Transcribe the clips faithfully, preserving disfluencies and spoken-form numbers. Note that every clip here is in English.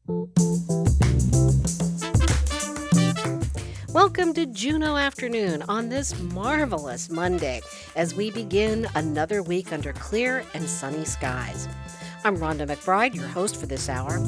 Welcome to Juneau Afternoon on this marvelous Monday as we begin another week under clear and sunny skies. I'm Rhonda McBride, your host for this hour.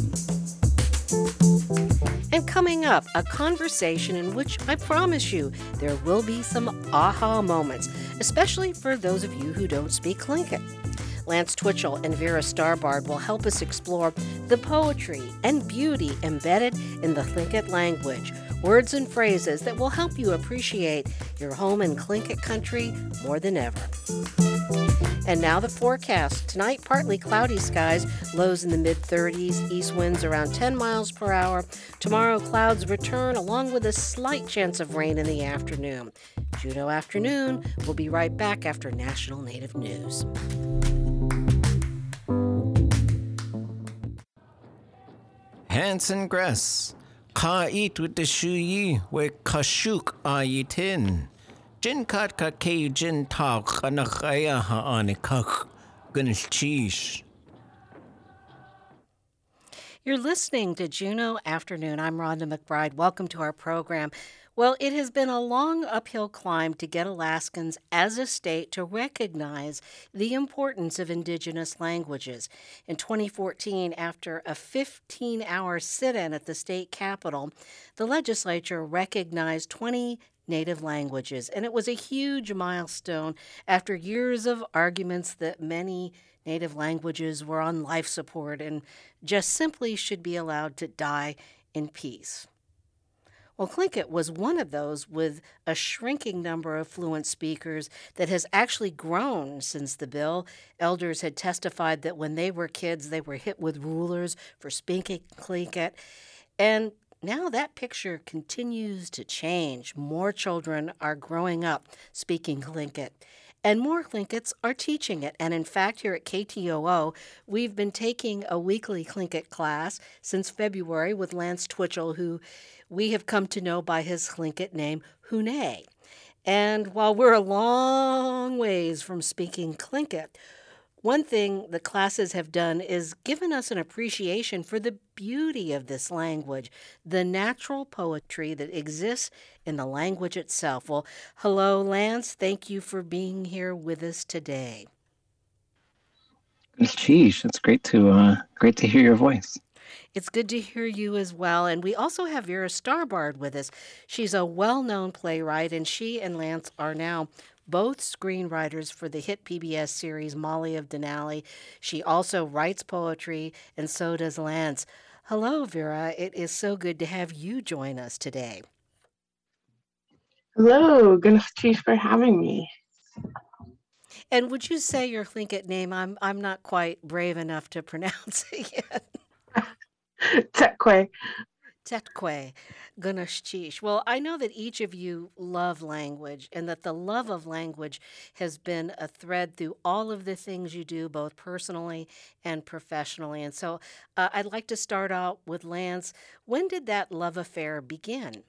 And coming up, a conversation in which I promise you there will be some aha moments, especially for those of you who don't speak Tlingit. Lance Twitchell and Vera Starbard will help us explore the poetry and beauty embedded in the Tlingit language, words and phrases that will help you appreciate your home in Tlingit country more than ever. And now the forecast. Tonight, partly cloudy skies, lows in the mid-thirties, east winds around ten miles per hour. Tomorrow, clouds return along with a slight chance of rain in the afternoon. Juneau Afternoon will be right back after National Native News. Hanson Gress, Ka eat with the shuyi, we kashuk ayitin. Jin kat ka ke jin ta kanakaya ha anikak, gunchish. You're listening to Juneau Afternoon. I'm Rhonda McBride. Welcome to our program. Well, it has been a long uphill climb to get Alaskans as a state to recognize the importance of indigenous languages. In twenty fourteen, after a fifteen-hour sit-in at the state capitol, the legislature recognized twenty native languages, and it was a huge milestone after years of arguments that many native languages were on life support and just simply should be allowed to die in peace. Well, Tlingit was one of those with a shrinking number of fluent speakers that has actually grown since the bill. Elders had testified that when they were kids, they were hit with rulers for speaking Tlingit. And now that picture continues to change. More children are growing up speaking Tlingit, and more Tlingits are teaching it. And in fact, here at K T O O, we've been taking a weekly Tlingit class since February with Lance Twitchell, who we have come to know by his Tlingit name, Hune. And while we're a long ways from speaking Tlingit, one thing the classes have done is given us an appreciation for the beauty of this language, the natural poetry that exists in the language itself. Well, hello, Lance. Thank you for being here with us today. Sheesh, it's great to uh, great to hear your voice. It's good to hear you as well. And we also have Vera Starbard with us. She's a well-known playwright, and she and Lance are now both screenwriters for the hit P B S series Molly of Denali. She also writes poetry, and so does Lance. Hello, Vera. It is so good to have you join us today. Hello. Good for having me. And would you say your Tlingit name? I'm I'm not quite brave enough to pronounce it yet. Tekwe. Tekwe, Gunashchish. Well, I know that each of you love language and that the love of language has been a thread through all of the things you do, both personally and professionally. And so uh, I'd like to start out with Lance. When did that love affair begin?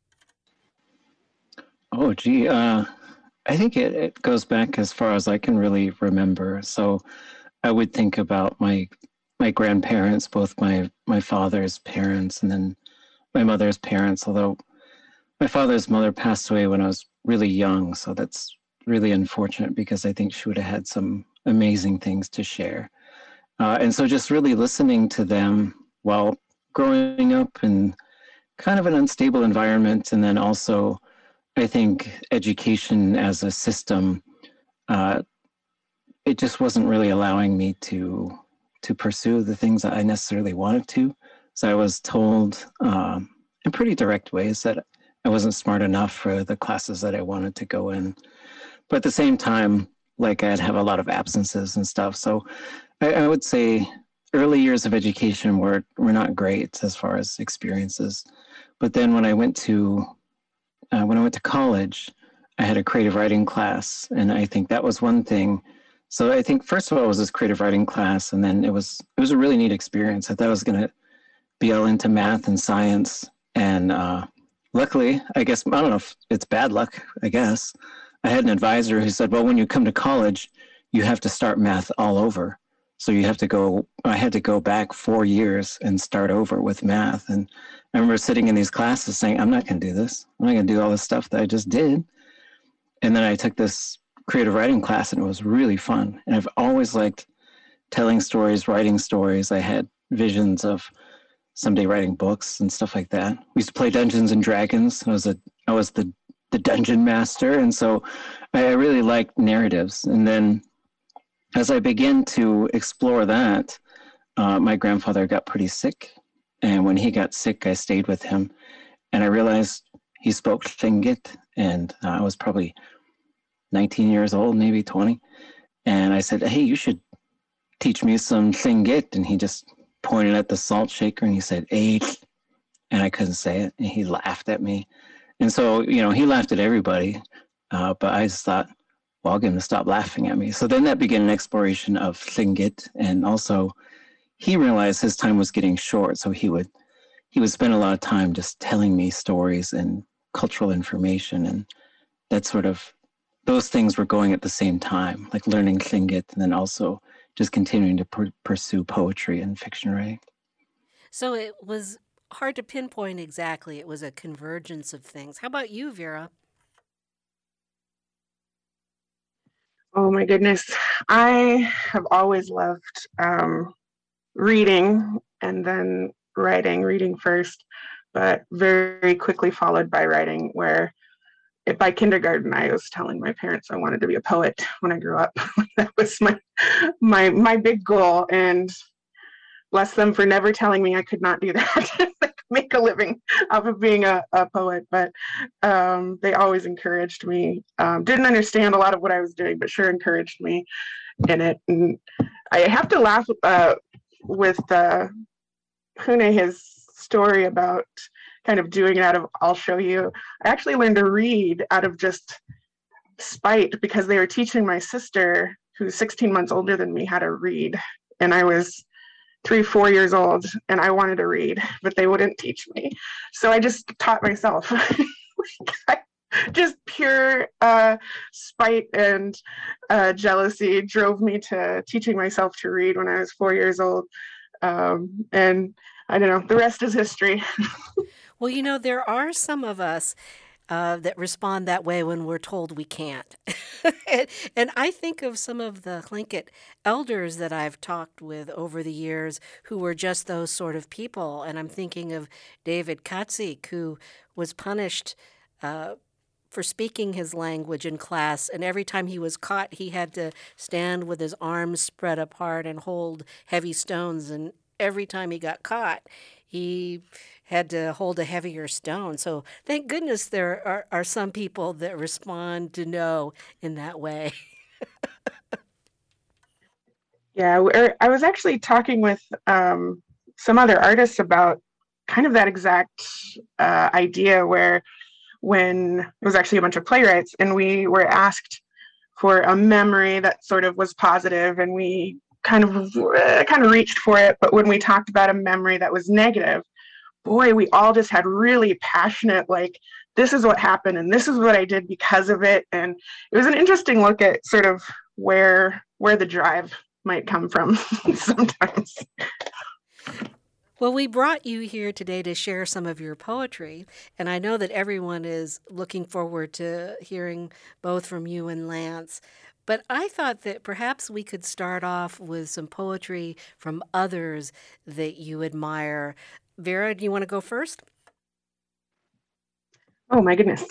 Oh, gee, uh, I think it, it goes back as far as I can really remember. So I would think about my my grandparents, both my, my father's parents and then my mother's parents, although my father's mother passed away when I was really young. So that's really unfortunate because I think she would have had some amazing things to share. Uh, and so just really listening to them while growing up in kind of an unstable environment. And then also, I think education as a system, uh, it just wasn't really allowing me to to pursue the things that I necessarily wanted to. So I was told um, in pretty direct ways that I wasn't smart enough for the classes that I wanted to go in. But at the same time, like I'd have a lot of absences and stuff. So I, I would say early years of education were, were not great as far as experiences. But then when I went to, uh, when I went to college, I had a creative writing class. And I think that was one thing. So I think first of all, it was this creative writing class. And then it was, it was a really neat experience. I thought I was going to be all into math and science. And uh, luckily, I guess, I don't know if it's bad luck, I guess. I had an advisor who said, well, when you come to college, you have to start math all over. So you have to go, I had to go back four years and start over with math. And I remember sitting in these classes saying, I'm not going to do this. I'm not going to do all this stuff that I just did. And then I took this creative writing class and it was really fun. And I've always liked telling stories, writing stories. I had visions of someday writing books and stuff like that. We used to play Dungeons and Dragons. I was a, I was the, the dungeon master. And so I really liked narratives. And then as I began to explore that, uh, my grandfather got pretty sick. And when he got sick, I stayed with him. And I realized he spoke Tlingit. And uh, I was probably nineteen years old, maybe twenty. And I said, hey, you should teach me some Tlingit. And he just pointed at the salt shaker and he said, eight. And I couldn't say it. And he laughed at me. And so, you know, he laughed at everybody. Uh, but I just thought, well, I'll get him to stop laughing at me. So then that began an exploration of Tlingit. And also he realized his time was getting short. So he would, he would spend a lot of time just telling me stories and cultural information. And that sort of, those things were going at the same time, like learning Tlingit and then also just continuing to per- pursue poetry and fiction writing. So it was hard to pinpoint exactly. It was a convergence of things. How about you, Vera? Oh my goodness. I have always loved um, reading and then writing, reading first, but very quickly followed by writing, where it, by kindergarten, I was telling my parents I wanted to be a poet when I grew up. That was my, my, my big goal. And bless them for never telling me I could not do that. Make a living off of being a, a poet, but um, they always encouraged me. Um, didn't understand a lot of what I was doing, but sure encouraged me in it. And I have to laugh uh, with uh, Hune, his story about kind of doing it out of, I'll show you. I actually learned to read out of just spite because they were teaching my sister, who's sixteen months older than me, how to read. And I was three, four years old, and I wanted to read, but they wouldn't teach me. So I just taught myself. Just pure uh, spite and uh, jealousy drove me to teaching myself to read when I was four years old. Um, and I don't know, the rest is history. Well, you know, there are some of us Uh, that respond that way when we're told we can't. and, and I think of some of the Tlingit elders that I've talked with over the years who were just those sort of people. And I'm thinking of David Katzik, who was punished uh, for speaking his language in class. And every time he was caught, he had to stand with his arms spread apart and hold heavy stones. And every time he got caught, he had to hold a heavier stone. So thank goodness there are, are some people that respond to no in that way. Yeah, we're- I was actually talking with um, some other artists about kind of that exact uh, idea, where when it was actually a bunch of playwrights and we were asked for a memory that sort of was positive, and we kind of uh, kind of reached for it, but when we talked about a memory that was negative, boy, we all just had really passionate, like, this is what happened and this is what I did because of it. And it was an interesting look at sort of where where the drive might come from sometimes. Well, we brought you here today to share some of your poetry, and I know that everyone is looking forward to hearing both from you and Lance. But I thought that perhaps we could start off with some poetry from others that you admire. Vera, do you want to go first? Oh my goodness.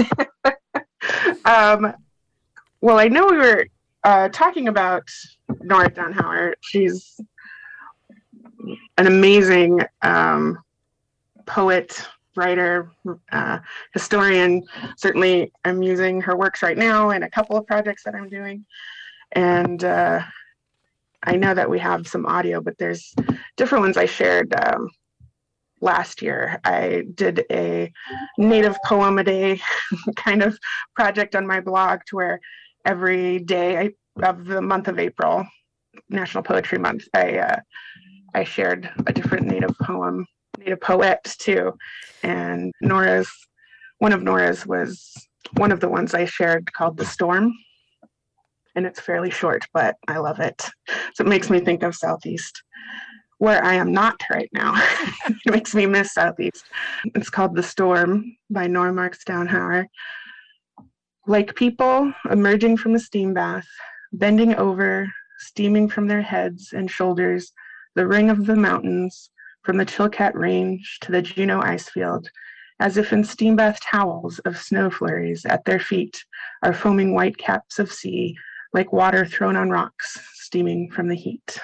um, well, I know we were uh, talking about Nora Dunhauer. She's an amazing um, poet, writer, uh, historian. Certainly, I'm using her works right now in a couple of projects that I'm doing. And uh, I know that we have some audio, but there's different ones I shared um, last year. I did a native poem a day kind of project on my blog, to where every day of the month of April, National Poetry Month, I uh, I shared a different native poem, native poet too. And Nora's, one of Nora's was one of the ones I shared, called The Storm. and it's fairly short, but I love it. So it makes me think of Southeast, where I am not right now. It makes me miss Southeast. It's called The Storm by Nora Marks Downhauer. Like people emerging from a steam bath, bending over, steaming from their heads and shoulders, the ring of the mountains, from the Chilkat Range to the Juneau Icefield, as if in steam bath towels of snow flurries at their feet are foaming white caps of sea, like water thrown on rocks, steaming from the heat.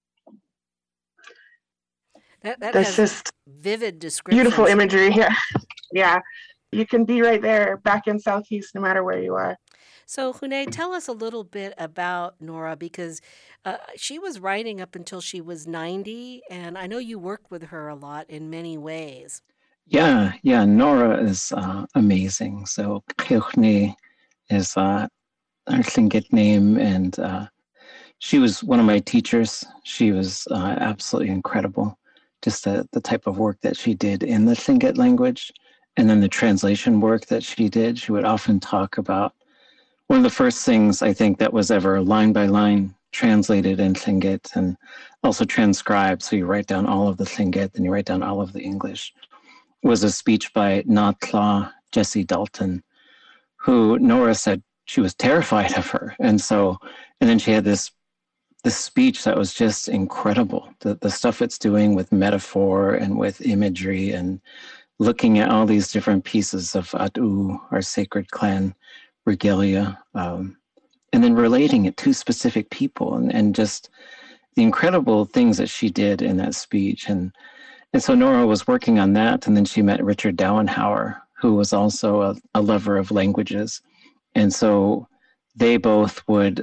That, that That's has just vivid descriptions. Beautiful imagery here. Yeah, you can be right there back in Southeast no matter where you are. So, Hune, tell us a little bit about Nora, because uh, she was writing up until she was ninety, and I know you worked with her a lot in many ways. Yeah, yeah, Nora is uh, amazing. So Kyochne is uh, her Tlingit name, and uh, she was one of my teachers. She was uh, absolutely incredible. Just the, the type of work that she did in the Tlingit language, and then the translation work that she did. She would often talk about one of the first things I think that was ever line by line translated in Tlingit and also transcribed. So you write down all of the Tlingit and you write down all of the English. Was a speech by Natla Jessie Dalton, who Nora said she was terrified of her. And so, and then she had this this speech that was just incredible. The, the stuff it's doing with metaphor and with imagery and looking at all these different pieces of Adu, our sacred clan regalia, um, and then relating it to specific people and, and just the incredible things that she did in that speech. And And so Nora was working on that, and then she met Richard Dowenhauer, who was also a, a lover of languages. And so they both would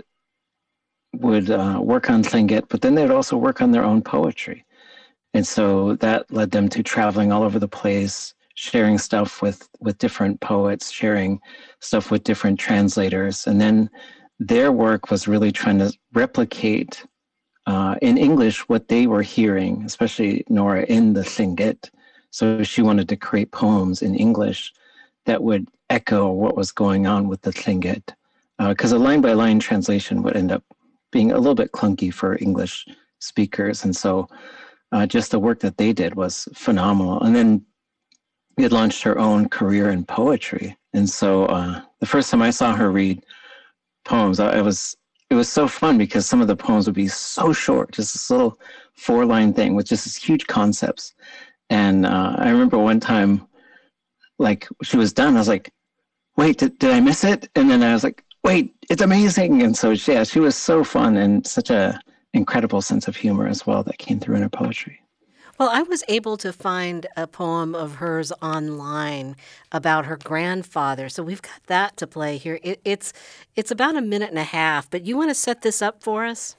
would uh, work on Tlingit, but then they would also work on their own poetry. And so that led them to traveling all over the place, sharing stuff with, with different poets, sharing stuff with different translators. And then their work was really trying to replicate Uh, in English, what they were hearing, especially Nora, in the Tlingit. So she wanted to create poems in English that would echo what was going on with the Tlingit. Because uh, a line-by-line translation would end up being a little bit clunky for English speakers. And so uh, just the work that they did was phenomenal. And then she had launched her own career in poetry. And so uh, the first time I saw her read poems, I, I was... It was so fun because some of the poems would be so short, just this little four-line thing with just these huge concepts. And uh, I remember one time, like, she was done. I was like, wait, did, did I miss it? And then I was like, wait, it's amazing. And so, yeah, she was so fun and such a incredible sense of humor as well that came through in her poetry. Well, I was able to find a poem of hers online about her grandfather, so we've got that to play here. It, it's it's about a minute and a half, but you want to set this up for us?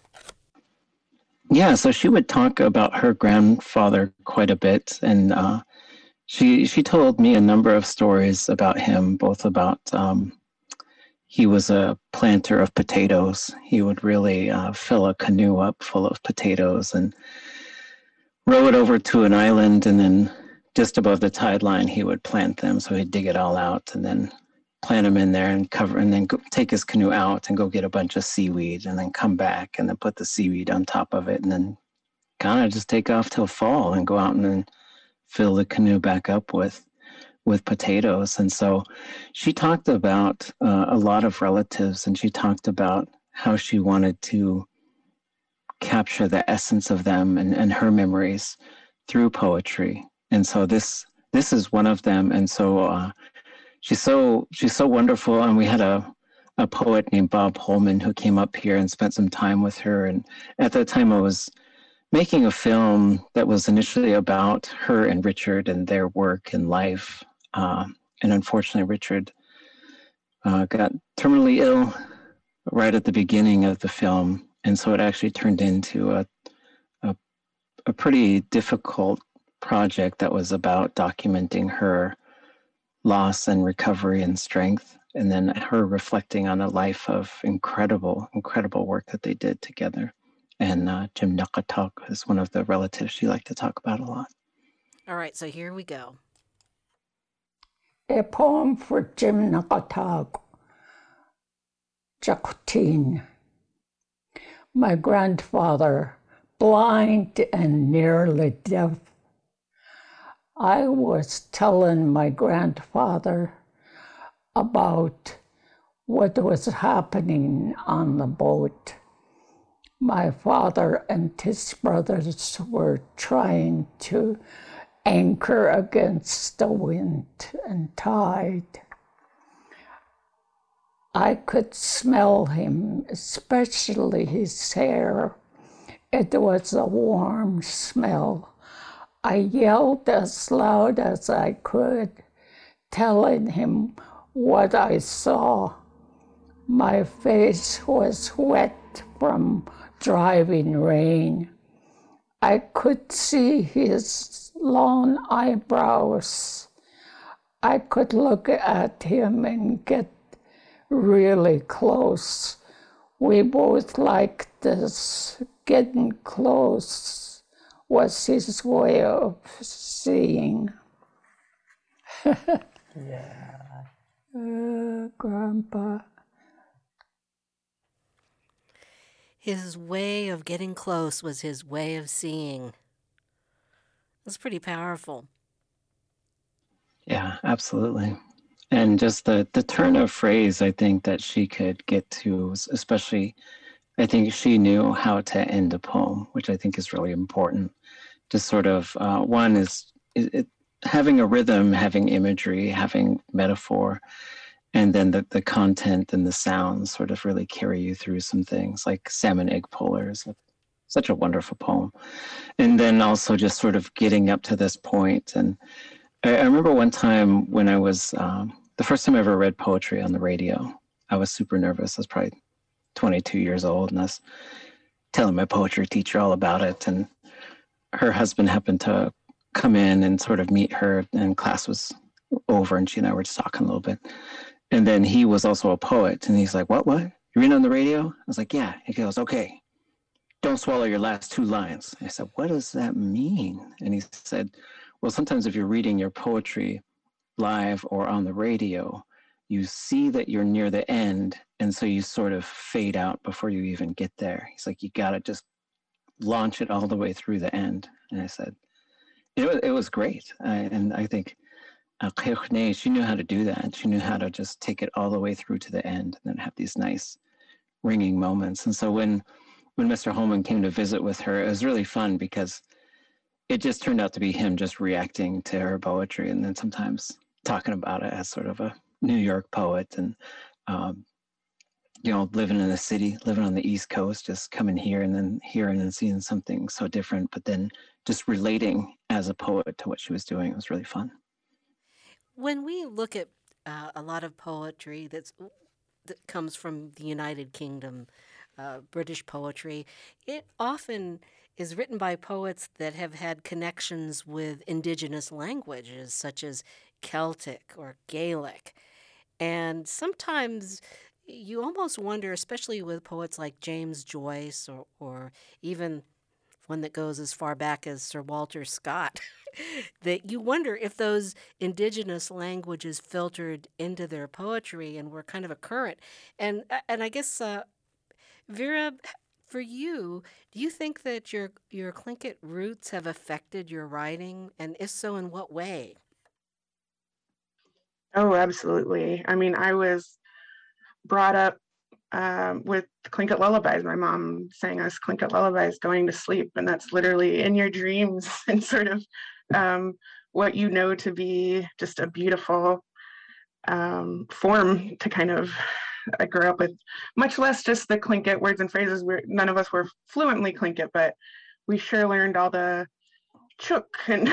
Yeah, so she would talk about her grandfather quite a bit, and uh, she she told me a number of stories about him, both about um, he was a planter of potatoes. He would really uh, fill a canoe up full of potatoes and row it over to an island, and then just above the tide line, he would plant them. So he'd dig it all out and then plant them in there and cover, and then go, take his canoe out and go get a bunch of seaweed and then come back and then put the seaweed on top of it and then kind of just take off till fall and go out and then fill the canoe back up with with potatoes. And so she talked about uh, a lot of relatives, and she talked about how she wanted to capture the essence of them and, and her memories through poetry. And so this this is one of them. And so uh, she's so she's so wonderful. And we had a, a poet named Bob Holman who came up here and spent some time with her. And at that time I was making a film that was initially about her and Richard and their work and life. Uh, and unfortunately, Richard uh, got terminally ill right at the beginning of the film. And so it actually turned into a, a a pretty difficult project that was about documenting her loss and recovery and strength, and then her reflecting on a life of incredible, incredible work that they did together. And uh, Jim Nakatak is one of the relatives she liked to talk about a lot. All right, so here we go. A poem for Jim Nakatak, Jakutin. my grandfather, blind and nearly deaf. I was telling my grandfather about what was happening on the boat. My father and his brothers were trying to anchor against the wind and tide. I could smell him, especially his hair. It was a warm smell. I yelled as loud as I could, telling him what I saw. My face was wet from driving rain. I could see his long eyebrows. I could look at him and get really close. We both liked this. Getting close was his way of seeing. Yeah. Uh, Grandpa. His way of getting close was his way of seeing. That's pretty powerful. Yeah, absolutely. And just the, the turn of phrase, I think that she could get to, especially, I think she knew how to end a poem, which I think is really important. Just sort of, uh, one is it, it, having a rhythm, having imagery, having metaphor, and then the, the content and the sounds sort of really carry you through some things, like Salmon Egg Puller is such a wonderful poem. And then also just sort of getting up to this point. And I, I remember one time when I was, um, the first time I ever read poetry on the radio, I was super nervous. I was probably twenty-two years old, and I was telling my poetry teacher all about it. And her husband happened to come in and sort of meet her, and class was over, and she and I were just talking a little bit. And then he was also a poet, and he's like, what, what? You reading on the radio? I was like, yeah. He goes, okay, don't swallow your last two lines. I said, what does that mean? And he said, well, sometimes if you're reading your poetry live or on the radio, you see that you're near the end, and so you sort of fade out before you even get there. He's like, you got to just launch it all the way through the end. And I said, it was, it was great. I, and I think uh, she knew how to do that. She knew how to just take it all the way through to the end and then have these nice ringing moments. And so when, when Mister Holman came to visit with her, it was really fun because it just turned out to be him just reacting to her poetry, and then sometimes talking about it as sort of a New York poet, and um, you know, living in the city, living on the East Coast, just coming here and then hearing and seeing something so different, but then just relating as a poet to what she was doing. It was really fun. When we look at uh, a lot of poetry that's that comes from the United Kingdom, uh, British poetry, it often is written by poets that have had connections with indigenous languages such as Celtic or Gaelic. And sometimes you almost wonder, especially with poets like James Joyce or, or even one that goes as far back as Sir Walter Scott, that you wonder if those indigenous languages filtered into their poetry and were kind of a current. And and I guess, uh, Vera, for you, do you think that your your Tlingit roots have affected your writing? And if so, in what way? Oh, absolutely. I mean, I was brought up um, with Tlingit lullabies. My mom sang us Tlingit lullabies going to sleep, and that's literally in your dreams and sort of um, what you know to be just a beautiful um, form to kind of. I grew up with much less just the Tlingit words and phrases. We're, none of us were fluently Tlingit, but we sure learned all the chook and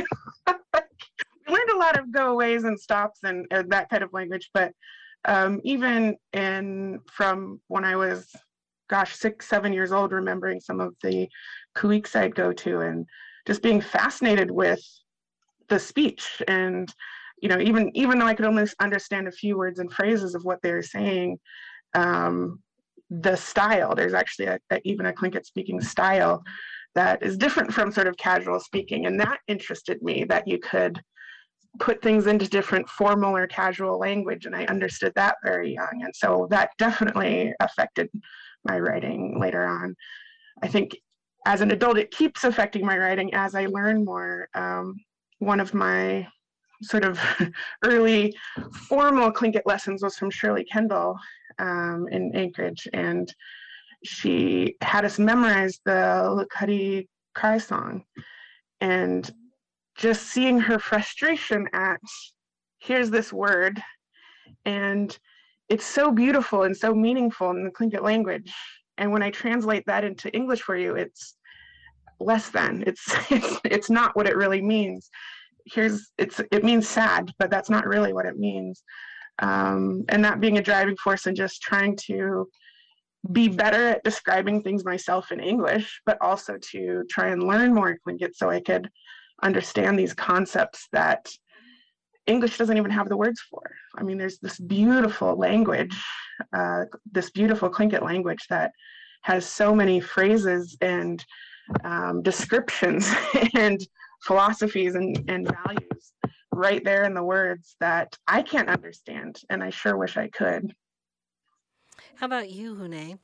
we learned a lot of go-aways and stops and, and that kind of language. But um, even in from when I was, gosh, six, seven years old, remembering some of the kuiks I'd go to and just being fascinated with the speech. And you know, even even though I could only understand a few words and phrases of what they were saying, um, the style, there's actually a, a, even a Tlingit speaking style that is different from sort of casual speaking. And that interested me, that you could put things into different formal or casual language. And I understood that very young. And so that definitely affected my writing later on. I think as an adult, it keeps affecting my writing as I learn more. Um, one of my sort of early formal Tlingit lessons was from Shirley Kendall um, in Anchorage, and she had us memorize the Lakari cry song. And just seeing her frustration at, here's this word, and it's so beautiful and so meaningful in the Tlingit language. And when I translate that into English for you, it's less than. It's it's, it's not what it really means. Here's it's it means sad, but that's not really what it means. Um, and that being a driving force and just trying to be better at describing things myself in English, but also to try and learn more Tlingit so I could understand these concepts that English doesn't even have the words for. I mean, there's this beautiful language, uh, this beautiful Tlingit language that has so many phrases and um, descriptions and philosophies and, and values right there in the words that I can't understand, and I sure wish I could. How about you, Hune?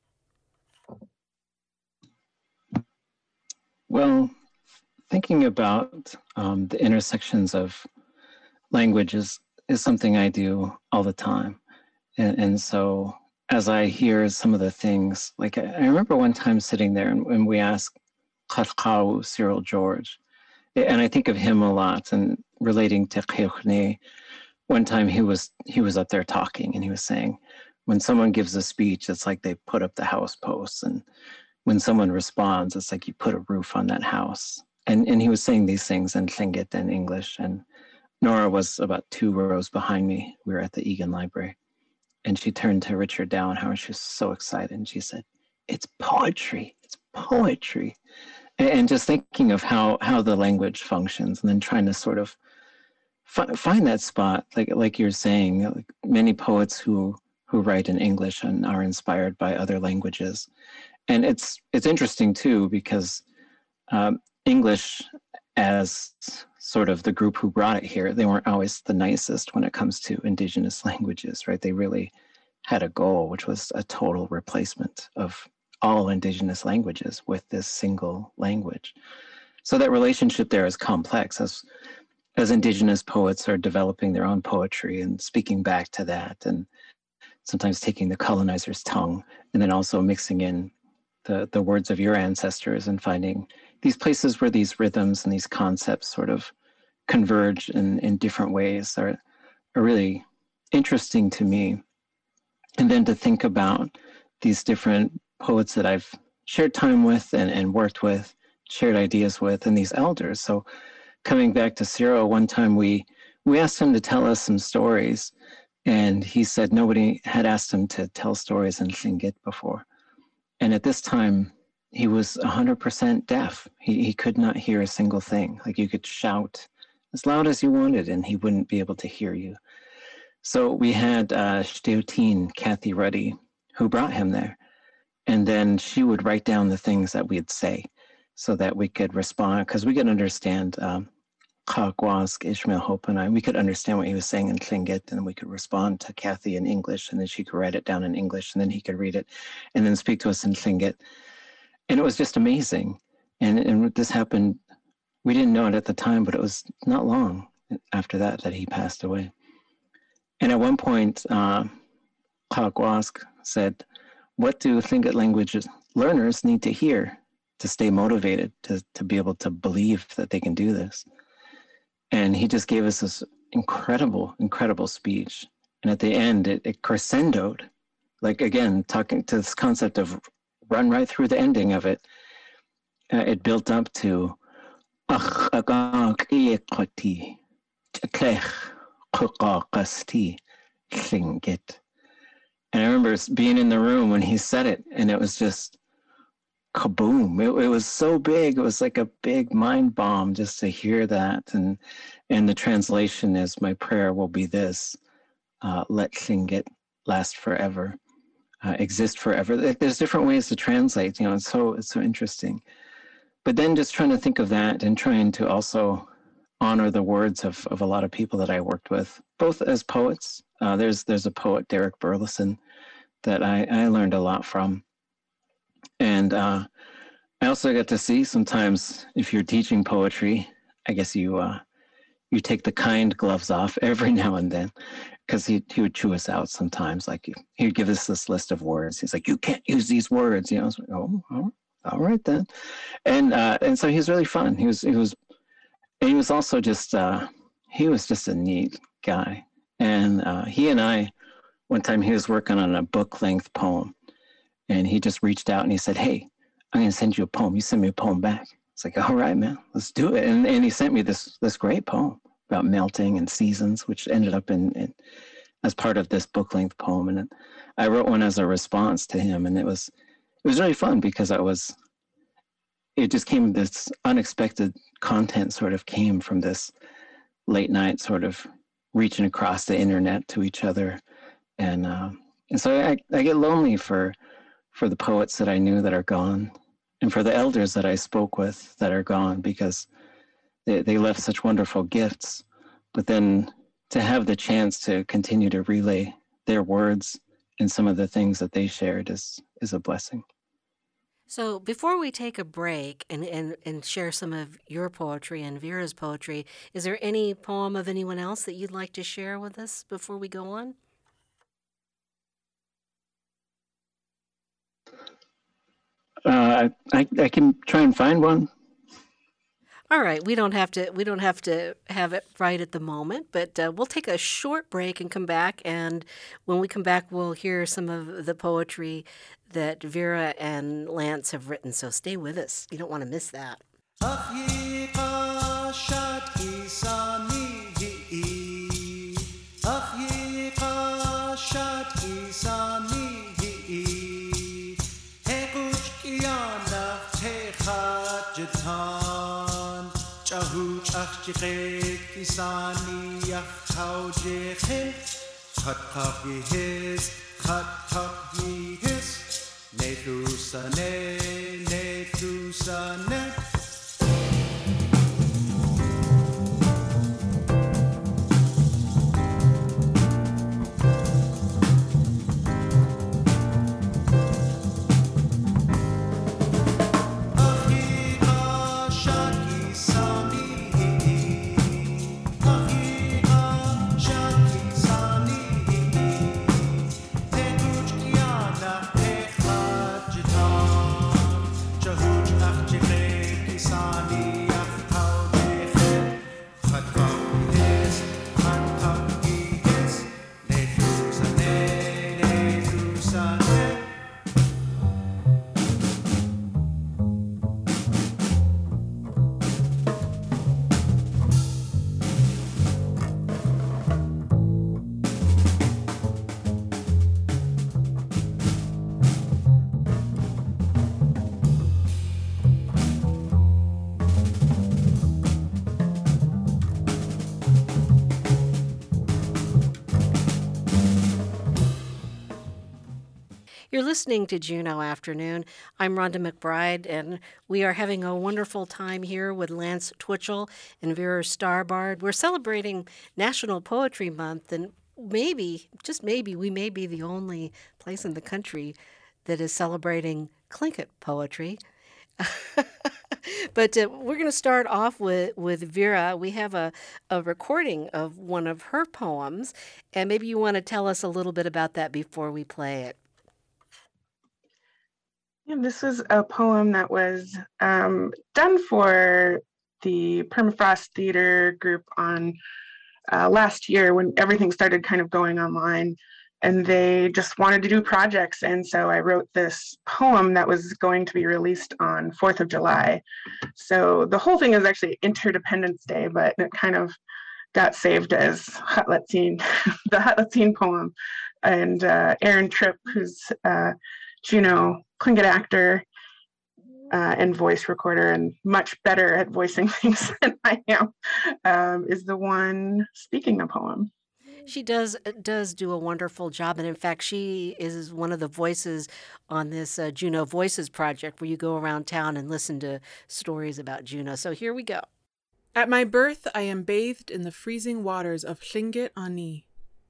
Well, thinking about um, the intersections of language is, is something I do all the time. And, and so as I hear some of the things, like I, I remember one time sitting there and when we asked Khatkau Cyril George, and I think of him a lot and relating to Khayukhne, one time he was he was up there talking and he was saying, when someone gives a speech, it's like they put up the house posts. And when someone responds, it's like you put a roof on that house. And and he was saying these things in Tlingit and English. And Nora was about two rows behind me. We were at the Egan Library. And she turned to Richard Dowenhauer. She was so excited. And she said, it's poetry. It's poetry. And, and just thinking of how, how the language functions and then trying to sort of fi- find that spot, like like you're saying, like many poets who who write in English and are inspired by other languages. And it's it's interesting too, because um, English as sort of the group who brought it here, they weren't always the nicest when it comes to indigenous languages, right? They really had a goal, which was a total replacement of all indigenous languages with this single language. So that relationship there is complex as as indigenous poets are developing their own poetry and speaking back to that, and sometimes taking the colonizer's tongue and then also mixing in the, the words of your ancestors and finding these places where these rhythms and these concepts sort of converge in, in different ways are, are really interesting to me. And then to think about these different poets that I've shared time with and, and worked with, shared ideas with, and these elders. So coming back to Cyril, one time we, we asked him to tell us some stories, and he said nobody had asked him to tell stories in Tlingit before. And at this time, he was one hundred percent deaf. He, he could not hear a single thing. Like you could shout as loud as you wanted, and he wouldn't be able to hear you. So we had uh, Shteutin, Kathy Ruddy, who brought him there. And then she would write down the things that we'd say so that we could respond, because we could understand um, Kagwask, Ishmael Hope, and I, we could understand what he was saying in Tlingit, and we could respond to Kathy in English, and then she could write it down in English, and then he could read it, and then speak to us in Tlingit. And it was just amazing. And, and this happened, we didn't know it at the time, but it was not long after that that he passed away. And at one point, uh, Kagwask said, what do Tlingit language learners need to hear to stay motivated, to, to be able to believe that they can do this? And he just gave us this incredible, incredible speech. And at the end, it, it crescendoed, like again, talking to this concept of run right through the ending of it. Uh, it built up to, and I remember being in the room when he said it, and it was just kaboom. It, it was so big. It was like a big mind bomb just to hear that. And and the translation is, my prayer will be this, uh, let Tlingit last forever, uh, exist forever. There's different ways to translate, you know, it's so, it's so interesting. But then just trying to think of that and trying to also honor the words of, of a lot of people that I worked with, both as poets. Uh, there's there's a poet, Derek Burleson, that I, I learned a lot from. And uh, I also got to see sometimes if you're teaching poetry, I guess you uh, you take the kind gloves off every now and then, because he, he would chew us out sometimes. Like he would give us this list of words. He's like, you can't use these words. You know, I was like, oh, all all right then. And uh, and so he was really fun. He was he was and he was also just uh, he was just a neat guy. And uh, he and I, one time he was working on a book length poem, and he just reached out and he said, hey, I'm going to send you a poem. You send me a poem back. It's like, all right, man, let's do it. And and he sent me this this great poem about melting and seasons, which ended up in, in as part of this book length poem. And it, I wrote one as a response to him, and it was it was really fun because I was it just came this unexpected content sort of came from this late night sort of reaching across the internet to each other, and uh, and so I I get lonely for for the poets that I knew that are gone, and for the elders that I spoke with that are gone, because they, they left such wonderful gifts. But then to have the chance to continue to relay their words and some of the things that they shared is is a blessing. So before we take a break and, and, and share some of your poetry and Vera's poetry, is there any poem of anyone else that you'd like to share with us before we go on? Uh, I I can try and find one. All right, we don't have to we don't have to have it right at the moment, but uh, we'll take a short break and come back. And when we come back, we'll hear some of the poetry that Vera and Lance have written. So stay with us. You don't want to miss that. You're listening to Juneau Afternoon. I'm Rhonda McBride, and we are having a wonderful time here with Lance Twitchell and Vera Starbard. We're celebrating National Poetry Month, and maybe, just maybe, we may be the only place in the country that is celebrating Tlingit poetry. But uh, we're going to start off with, with Vera. We have a, a recording of one of her poems, and maybe you want to tell us a little bit about that before we play it. Yeah, this was a poem that was um, done for the Permafrost Theater group on uh, last year when everything started kind of going online, and they just wanted to do projects. And so I wrote this poem that was going to be released on fourth of July. So the whole thing is actually Interdependence Day, but it kind of got saved as Hutl'Etzin, the Hutl'Etzin poem. And uh, Aaron Tripp, who's uh, Juneau Tlingit actor uh, and voice recorder, and much better at voicing things than I am, um, is the one speaking the poem. She does does do a wonderful job, and in fact, she is one of the voices on this uh, Juneau Voices project, where you go around town and listen to stories about Juneau. So here we go. At my birth, I am bathed in the freezing waters of Tlingit Ani.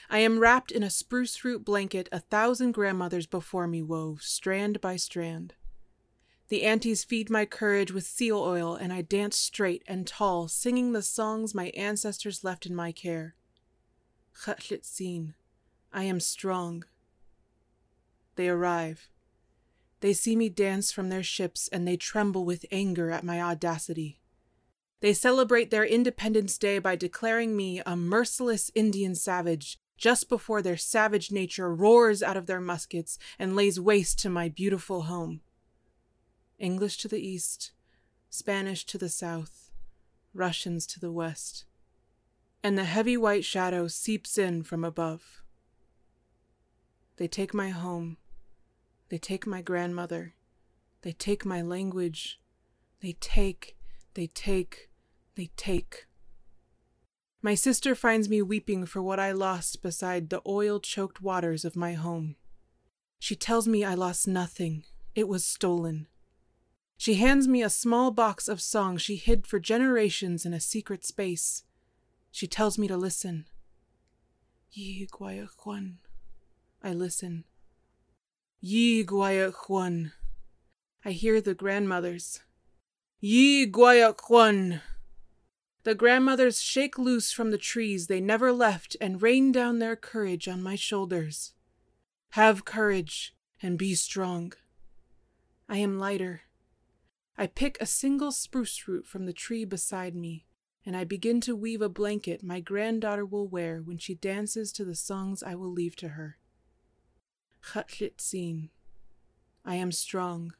I am wrapped in a spruce root blanket a thousand grandmothers before me wove, strand by strand. The aunties feed my courage with seal oil, and I dance straight and tall, singing the songs my ancestors left in my care. Khatlitzin, I am strong. They arrive. They see me dance from their ships, and they tremble with anger at my audacity. They celebrate their Independence Day by declaring me a merciless Indian savage, just before their savage nature roars out of their muskets and lays waste to my beautiful home. English to the east, Spanish to the south, Russians to the west, and the heavy white shadow seeps in from above. They take my home, they take my grandmother, they take my language, they take, they take, they take. My sister finds me weeping for what I lost beside the oil-choked waters of my home. She tells me I lost nothing, it was stolen. She hands me a small box of songs she hid for generations in a secret space. She tells me to listen. Yi Guaya Juan. I listen. Yi Guaya Juan. I hear the grandmothers. Yi Guaya Juan. The grandmothers shake loose from the trees they never left and rain down their courage on my shoulders. Have courage and be strong. I am lighter. I pick a single spruce root from the tree beside me, and I begin to weave a blanket my granddaughter will wear when she dances to the songs I will leave to her. Khatlitzin, I am strong.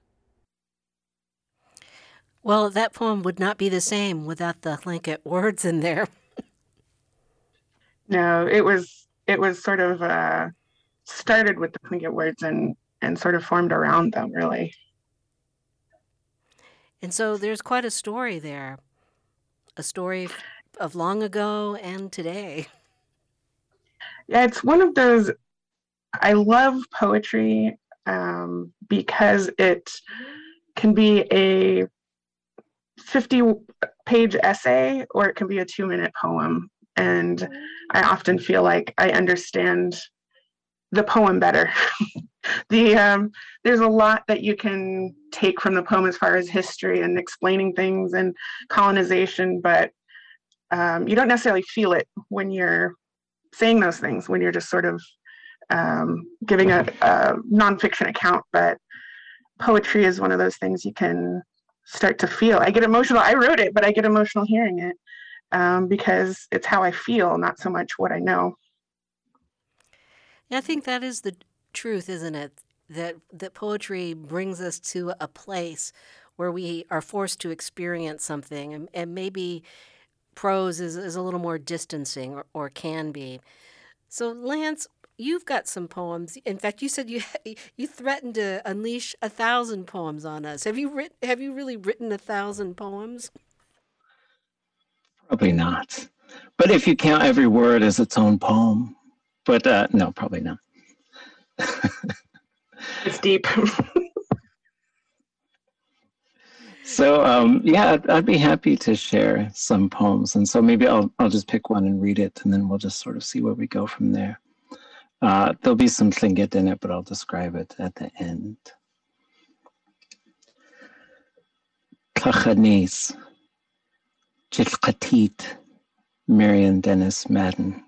Well, that poem would not be the same without the Tlingit words in there. No, it was it was sort of uh, started with the Tlingit words and and sort of formed around them, really. And so there's quite a story there, a story of long ago and today. Yeah, it's one of those, I love poetry um, because it can be a fifty-page essay or it can be a two-minute poem. And I often feel like I understand the poem better. the um, There's a lot that you can take from the poem as far as history and explaining things and colonization, but um, you don't necessarily feel it when you're saying those things, when you're just sort of um, giving a, a nonfiction account. But poetry is one of those things you can start to feel. I get emotional. I wrote it, but I get emotional hearing it um, because it's how I feel, not so much what I know. I think that is the truth, isn't it? That that poetry brings us to a place where we are forced to experience something, and, and maybe prose is, is a little more distancing, or, or can be. So, Lance, you've got some poems. In fact, you said you you threatened to unleash a thousand poems on us. Have you writ, Have you really written a thousand poems? Probably not. But if you count every word as its own poem, but uh, no, probably not. It's deep. So um, yeah, I'd, I'd be happy to share some poems, and so maybe I'll I'll just pick one and read it, and then we'll just sort of see where we go from there. Uh, there'll be some Tlingit in it, but I'll describe it at the end. Tlachanis, Chilkatit, Marion Dennis Madden.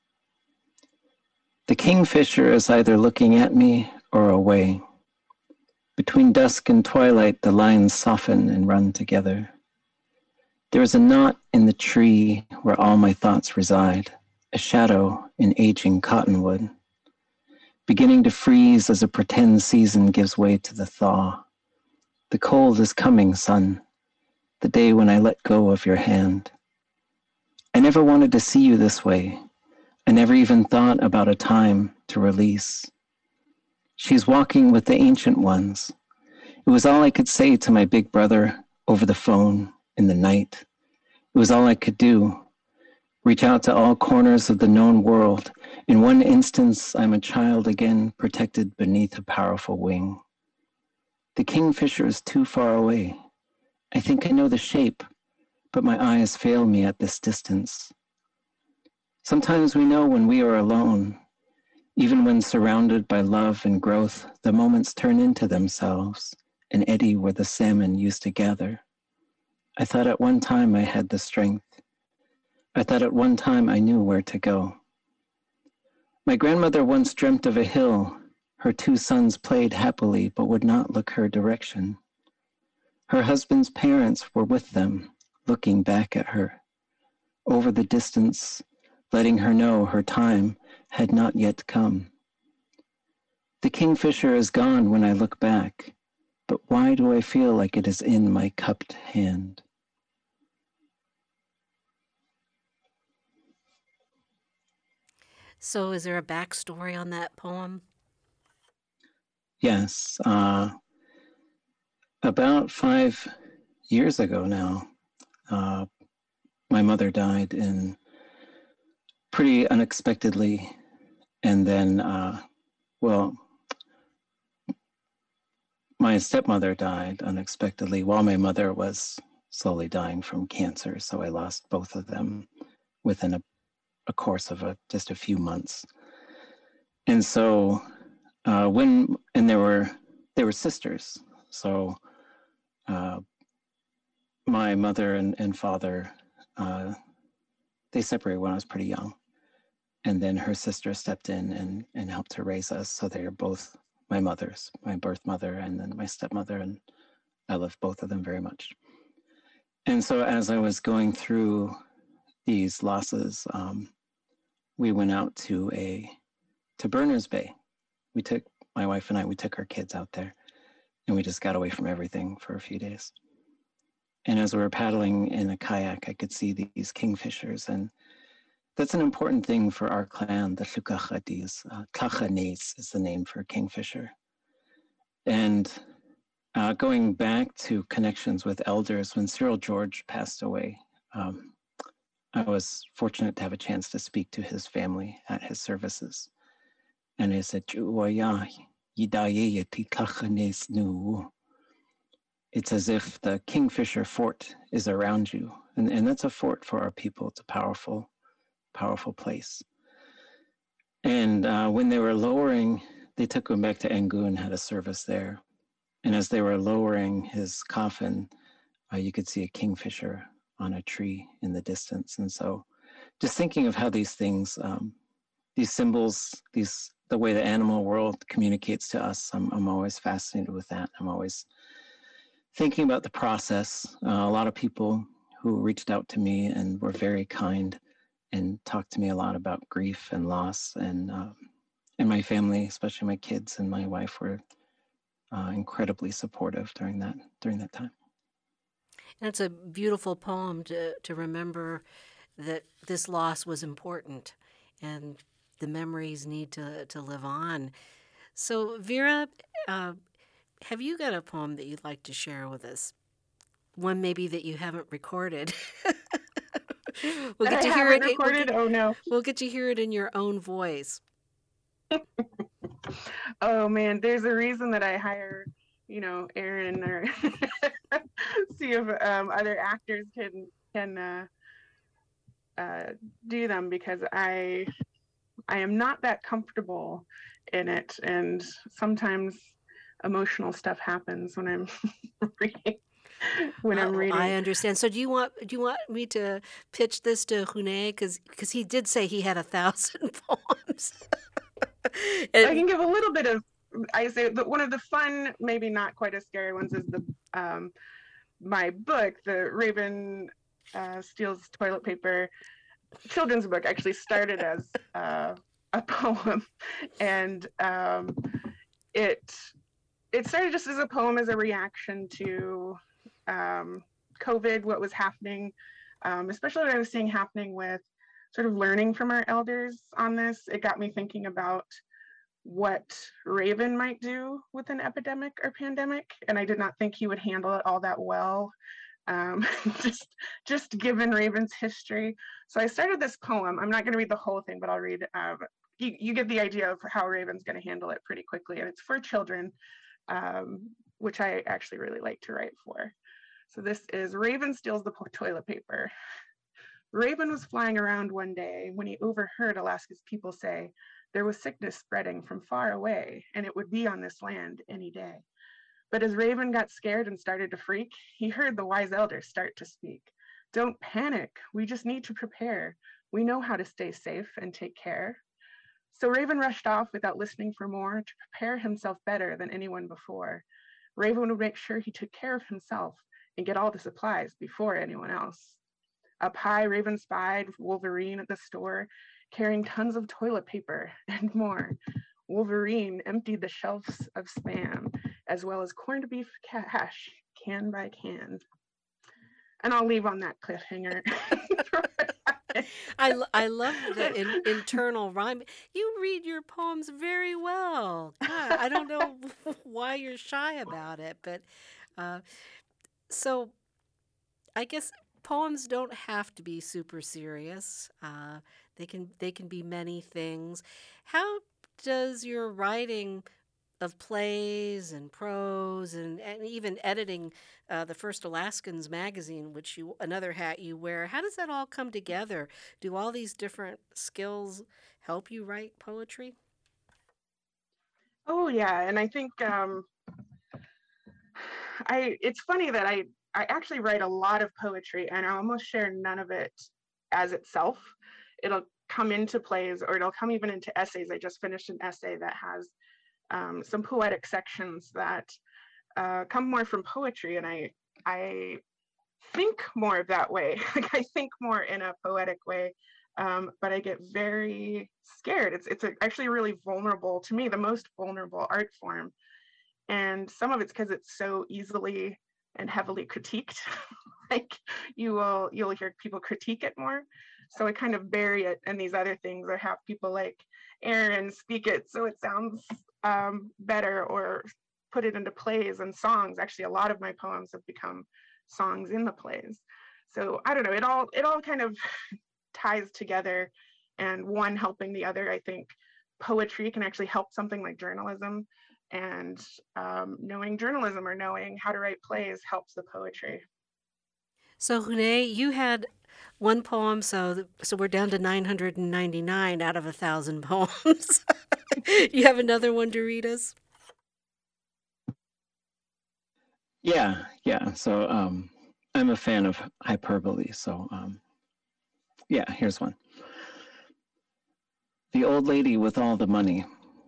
The kingfisher is either looking at me or away. Between dusk and twilight, the lines soften and run together. There is a knot in the tree where all my thoughts reside, a shadow in aging cottonwood, beginning to freeze as a pretend season gives way to the thaw. The cold is coming, son, the day when I let go of your hand. I never wanted to see you this way. I never even thought about a time to release. She's walking with the ancient ones. It was all I could say to my big brother over the phone in the night. It was all I could do. Reach out to all corners of the known world. In one instance, I'm a child again, protected beneath a powerful wing. The kingfisher is too far away. I think I know the shape, but my eyes fail me at this distance. Sometimes we know when we are alone, even when surrounded by love and growth, the moments turn into themselves, an eddy where the salmon used to gather. I thought at one time I had the strength. I thought at one time I knew where to go. My grandmother once dreamt of a hill. Her two sons played happily but would not look her direction. Her husband's parents were with them, looking back at her. Over the distance, letting her know her time had not yet come. The kingfisher is gone when I look back, but why do I feel like it is in my cupped hand? So, is there a backstory on that poem? Yes, uh, about five years ago now, uh, my mother died in pretty unexpectedly, and then, uh, well, my stepmother died unexpectedly while my mother was slowly dying from cancer, so I lost both of them within a, a course of a, just a few months. And so uh, when, and they were, they were sisters, so uh, my mother and, and father, uh, they separated when I was pretty young. And then her sister stepped in and, and helped her raise us. So they are both my mothers, my birth mother and then my stepmother. And I love both of them very much. And so as I was going through these losses, um, we went out to a, to Berners Bay. We took, my wife and I, we took our kids out there and we just got away from everything for a few days. And as we were paddling in a kayak, I could see these kingfishers, and that's an important thing for our clan, the Llukachadis. Uh, Kachanes is the name for kingfisher. And uh, going back to connections with elders, when Cyril George passed away, um, I was fortunate to have a chance to speak to his family at his services. And he said, it's as if the kingfisher fort is around you. And, and that's a fort for our people. It's a powerful, powerful place. And uh, when they were lowering, they took him back to Engu and had a service there. And as they were lowering his coffin, uh, you could see a kingfisher on a tree in the distance. And so just thinking of how these things, um, these symbols, these the way the animal world communicates to us, I'm, I'm always fascinated with that. I'm always thinking about the process. Uh, a lot of people who reached out to me and were very kind and talked to me a lot about grief and loss, and uh, and my family, especially my kids and my wife, were uh, incredibly supportive during that during that time. And it's a beautiful poem to, to remember that this loss was important and the memories need to, to live on. So, Vera, uh, have you got a poem that you'd like to share with us? One maybe that you haven't recorded. We'll get I to hear it. Recorded? We'll get, oh no! We'll get to hear it in your own voice. Oh man, there's a reason that I hire, you know, Aaron or see if um, other actors can can uh, uh, do them, because I I am not that comfortable in it, and sometimes emotional stuff happens when I'm reading. When I'm reading, I understand. So, do you want do you want me to pitch this to Hune? Because because he did say he had a thousand poems. I can give a little bit of. I say, but one of the fun, maybe not quite as scary ones, is the um, my book, the Raven uh, Steals Toilet Paper children's book. Actually started as uh, a poem, and um, it it started just as a poem as a reaction to um, COVID, what was happening, um, especially what I was seeing happening with sort of learning from our elders on this. It got me thinking about what Raven might do with an epidemic or pandemic, and I did not think he would handle it all that well, um, just just given Raven's history. So I started this poem. I'm not going to read the whole thing, but I'll read. Um, you, you get the idea of how Raven's going to handle it pretty quickly, and it's for children, um, which I actually really like to write for. So this is Raven Steals the Toilet Paper. Raven was flying around one day when he overheard Alaska's people say there was sickness spreading from far away, and it would be on this land any day. But as Raven got scared and started to freak, he heard the wise elders start to speak. Don't panic. We just need to prepare. We know how to stay safe and take care. So Raven rushed off without listening for more to prepare himself better than anyone before. Raven would make sure he took care of himself and get all the supplies before anyone else. Up high, Raven spied Wolverine at the store, carrying tons of toilet paper and more. Wolverine emptied the shelves of Spam, as well as corned beef hash, can by can. And I'll leave on that cliffhanger. I, I love the in, internal rhyme. You read your poems very well. God, I don't know why you're shy about it, but uh, so I guess poems don't have to be super serious. Uh, they can they can be many things. How does your writing of plays and prose and, and even editing uh, the first Alaskans magazine, which you another hat you wear, how does that all come together? Do all these different skills help you write poetry? Oh yeah, and I think um, I it's funny that I I actually write a lot of poetry, and I almost share none of it as itself. It'll come into plays, or it'll come even into essays. I just finished an essay that has um, some poetic sections that uh, come more from poetry, and I I think more that way. Like I think more in a poetic way, um, but I get very scared. It's it's a, actually really vulnerable, to me, the most vulnerable art form, and some of it's because it's so easily and heavily critiqued. Like you will you'll hear people critique it more. So I kind of bury it in these other things, or have people like Aaron speak it so it sounds um, better, or put it into plays and songs. Actually, a lot of my poems have become songs in the plays. So I don't know, it all it all kind of ties together, and one helping the other. I think poetry can actually help something like journalism, and um, knowing journalism or knowing how to write plays helps the poetry. So Hune, you had one poem, so so we're down to nine hundred ninety-nine out of a thousand poems. You have another one to read us? Yeah, yeah. So um, I'm a fan of hyperbole. So um, yeah, here's one. The old lady with all the money.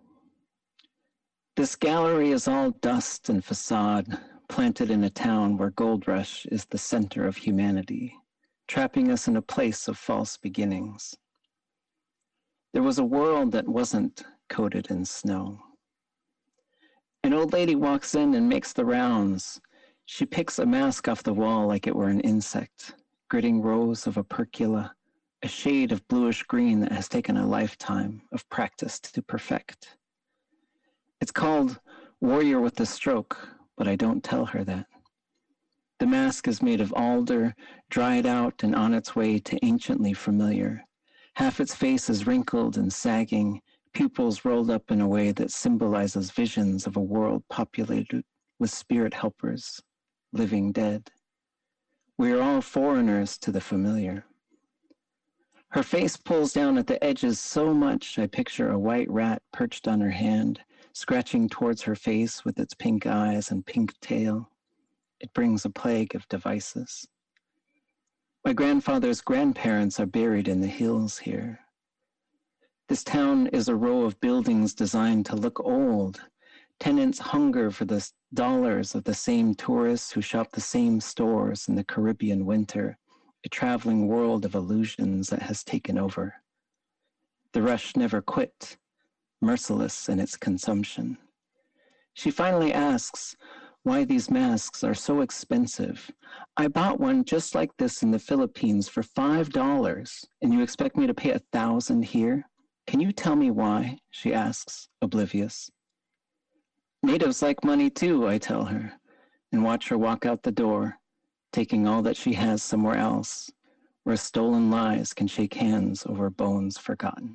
This gallery is all dust and facade, planted in a town where Gold Rush is the center of humanity, trapping us in a place of false beginnings. There was a world that wasn't coated in snow. An old lady walks in and makes the rounds. She picks a mask off the wall like it were an insect, gritting rows of opercula, a shade of bluish green that has taken a lifetime of practice to perfect. It's called Warrior with the Stroke, but I don't tell her that. The mask is made of alder, dried out and on its way to anciently familiar. Half its face is wrinkled and sagging, pupils rolled up in a way that symbolizes visions of a world populated with spirit helpers, living dead. We are all foreigners to the familiar. Her face pulls down at the edges so much I picture a white rat perched on her hand, scratching towards her face with its pink eyes and pink tail. It brings a plague of devices. My grandfather's grandparents are buried in the hills here. This town is a row of buildings designed to look old. Tenants hunger for the dollars of the same tourists who shop the same stores in the Caribbean winter, a traveling world of illusions that has taken over. The rush never quit, merciless in its consumption. She finally asks why these masks are so expensive. I bought one just like this in the Philippines for five dollars, and you expect me to pay a thousand here? Can you tell me why? She asks, oblivious. Natives like money too, I tell her, and watch her walk out the door, taking all that she has somewhere else, where stolen lies can shake hands over bones forgotten.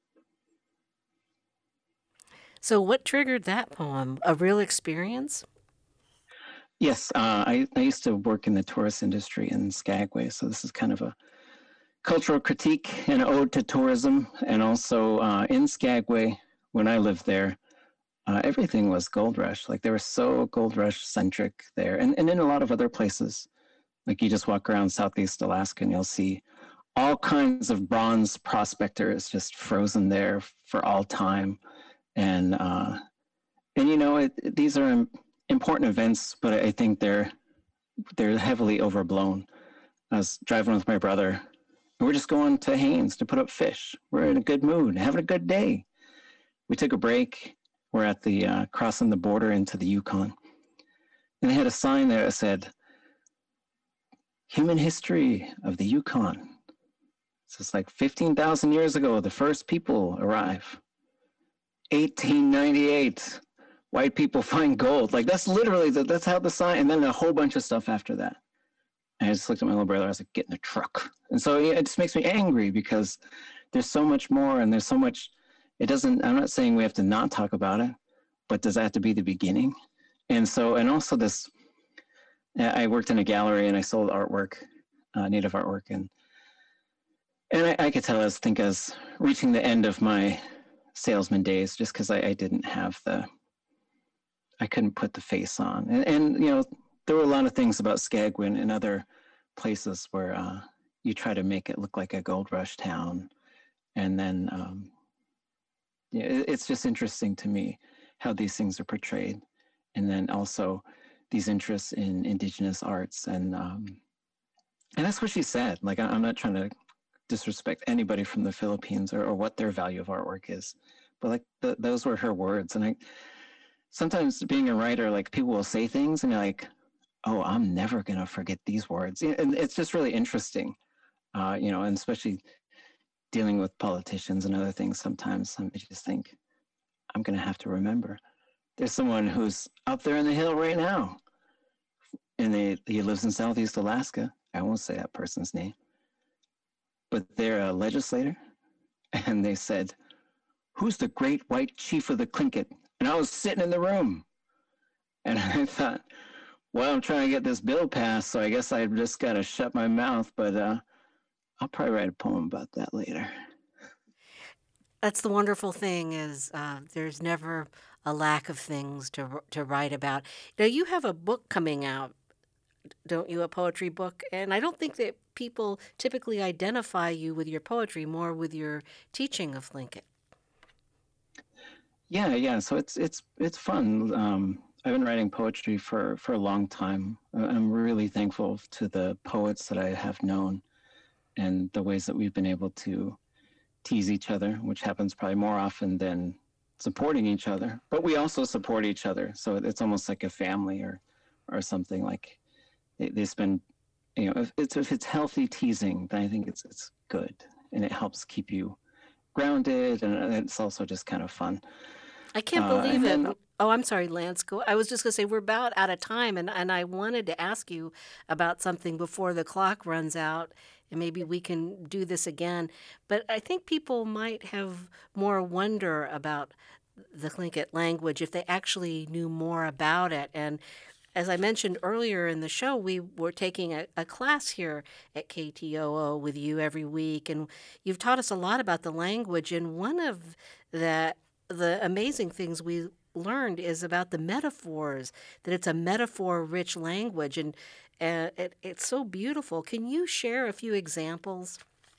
So what triggered that poem? A real experience? Yes, uh, I, I used to work in the tourist industry in Skagway, so this is kind of a cultural critique and ode to tourism, and also uh, in Skagway, when I lived there, uh, everything was gold rush. Like they were so gold rush centric there, and, and in a lot of other places. Like you just walk around Southeast Alaska and you'll see all kinds of bronze prospectors just frozen there for all time. And, uh, and you know, it, it, these are important events, but I think they're, they're heavily overblown. I was driving with my brother, and we're just going to Haines to put up fish. We're in a good mood, having a good day. We took a break. We're at the, uh, crossing the border into the Yukon. And they had a sign there that said, Human History of the Yukon. So it's like fifteen thousand years ago, the first people arrive. eighteen ninety-eight, white people find gold. Like that's literally, the, that's how the sign, and then a whole bunch of stuff after that. And I just looked at my little brother, I was like, get in the truck. And so it just makes me angry because there's so much more and there's so much, it doesn't, I'm not saying we have to not talk about it, but does that have to be the beginning? And so, and also this, I worked in a gallery and I sold artwork, uh, native artwork. And and I, I could tell, I was, think I was reaching the end of my salesman days just because I, I didn't have the, I couldn't put the face on. And, and, you know, there were a lot of things about Skagway and other places where uh, you try to make it look like a gold rush town. And then um, yeah, it, it's just interesting to me how these things are portrayed. And then also these interests in indigenous arts. And um, and that's what she said. Like, I, I'm not trying to disrespect anybody from the Philippines or, or what their value of artwork is. But like, the, those were her words. And I sometimes being a writer, like people will say things and you're like, oh, I'm never going to forget these words. And it's just really interesting, uh, you know, and especially dealing with politicians and other things. Sometimes I just think I'm going to have to remember. There's someone who's up there in the hill right now, and they, he lives in Southeast Alaska. I won't say that person's name, but they're a legislator, and they said, who's the great white chief of the Tlingit? And I was sitting in the room, and I thought, well, I'm trying to get this bill passed, so I guess I just got to shut my mouth, but uh, I'll probably write a poem about that later. That's the wonderful thing is uh, there's never a lack of things to to write about. Now, you have a book coming out, don't you, a poetry book? And I don't think that people typically identify you with your poetry, more with your teaching of Tlingit. Yeah, yeah. So it's it's it's fun. Um, I've been writing poetry for, for a long time. I'm really thankful to the poets that I have known and the ways that we've been able to tease each other, which happens probably more often than supporting each other. But we also support each other. So it's almost like a family or or something. Like they, they spend, you know, if it's, if it's healthy teasing, then I think it's it's good. And it helps keep you grounded. And it's also just kind of fun. I can't Uh, believe and it. then Oh, I'm sorry, Lance. Go. I was just going to say we're about out of time, and, and I wanted to ask you about something before the clock runs out, and maybe we can do this again. But I think people might have more wonder about the Tlingit language if they actually knew more about it. And as I mentioned earlier in the show, we were taking a, a class here at K T O O with you every week, and you've taught us a lot about the language. And one of the the amazing things we learned is about the metaphors, that it's a metaphor-rich language, and uh, it, it's so beautiful. Can you share a few examples?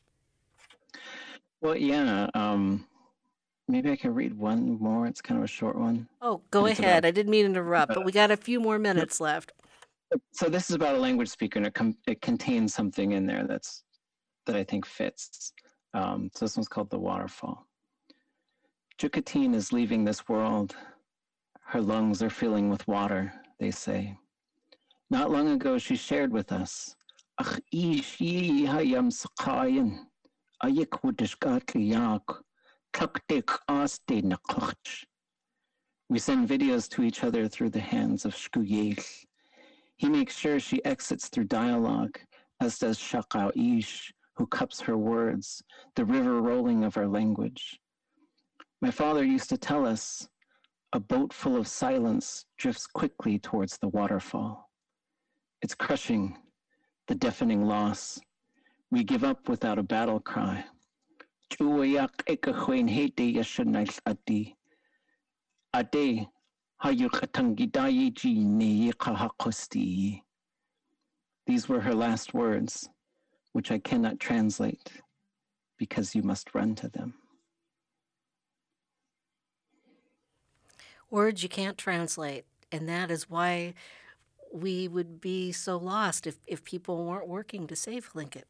Well, yeah. Um, maybe I can read one more. It's kind of a short one. Oh, go It's ahead. about. I didn't mean to interrupt, Uh, but we got a few more minutes left. so this is about a language speaker, and it, com- it contains something in there that's that I think fits. Um, so this one's called The Waterfall. Jukatine is leaving this world. Her lungs are filling with water, they say. Not long ago, she shared with us. "Ach, ish yi hayam sakayin, ayik wudishkat liyak, tuktik aste nakuch." We send videos to each other through the hands of Shkuyel. He makes sure she exits through dialogue, as does Shakao Ish, who cups her words, the river rolling of our language. My father used to tell us, a boat full of silence drifts quickly towards the waterfall. It's crushing, the deafening loss. We give up without a battle cry. Chuayak ekahwen hete yashanais ati. Ade hayukatangidayi ji neikahakosti. These were her last words, which I cannot translate because you must run to them. Words you can't translate, and that is why we would be so lost if, if people weren't working to save Tlingit.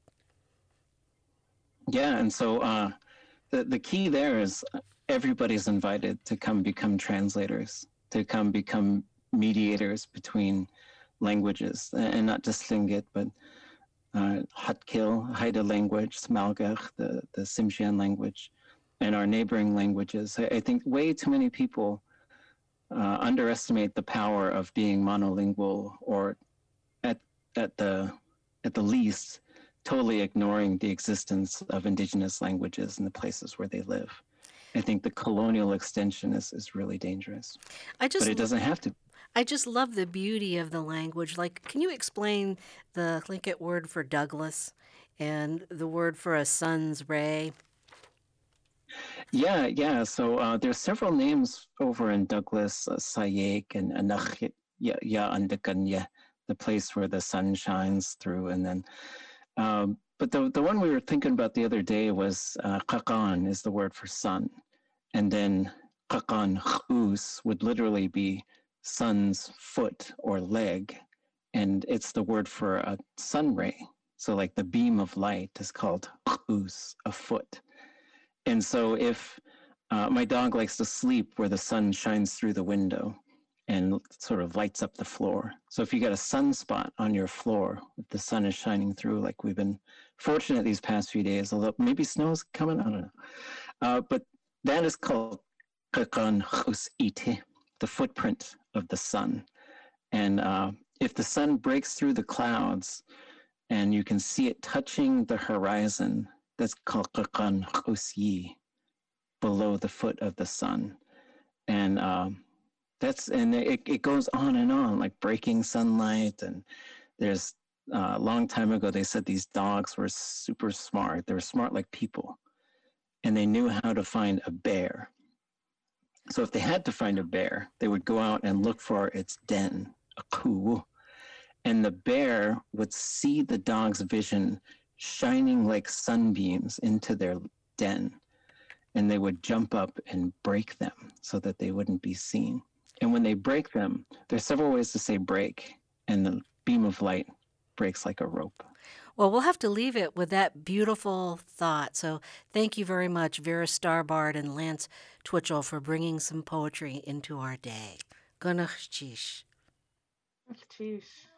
Yeah, and so uh, the, the key there is everybody's invited to come become translators, to come become mediators between languages, and not just Tlingit, but uh, Hatkil, Haida language, Smalgach, the, the Tsimshian language, and our neighboring languages. I, I think way too many people uh, underestimate the power of being monolingual, or at at the at the least, totally ignoring the existence of indigenous languages in the places where they live. I think the colonial extension is, is really dangerous. I just but it doesn't have to. I just love the beauty of the language. Like, can you explain the Tlingit word for Douglas and the word for a sun's ray? Yeah, yeah. So uh, there's several names over in Douglas, uh, Sayek and Anachit, Ya Ya Andakanya, the place where the sun shines through. And then, um, but the the one we were thinking about the other day was uh, Kakan is the word for sun, and then Kakan Khus would literally be sun's foot or leg, and it's the word for a sun ray. So like the beam of light is called Khus, a foot. And so if uh, my dog likes to sleep where the sun shines through the window and sort of lights up the floor. So if you got a sunspot on your floor, if the sun is shining through, like we've been fortunate these past few days, although maybe snow's coming, I don't know. Uh, but that is called Kakan Khus Ite, the footprint of the sun. And uh, if the sun breaks through the clouds and you can see it touching the horizon, that's called Kakan Khus Yi, below the foot of the sun. And um, that's and it, it goes on and on, like breaking sunlight. And there's uh, a long time ago, they said these dogs were super smart. They were smart like people. And they knew how to find a bear. So if they had to find a bear, they would go out and look for its den, a ku. And the bear would see the dog's vision shining like sunbeams into their den. And they would jump up and break them so that they wouldn't be seen. And when they break them, there's several ways to say break. And the beam of light breaks like a rope. Well, we'll have to leave it with that beautiful thought. So thank you very much, Vera Starbard and Lance Twitchell, for bringing some poetry into our day. Gunach Chish. Cheesh.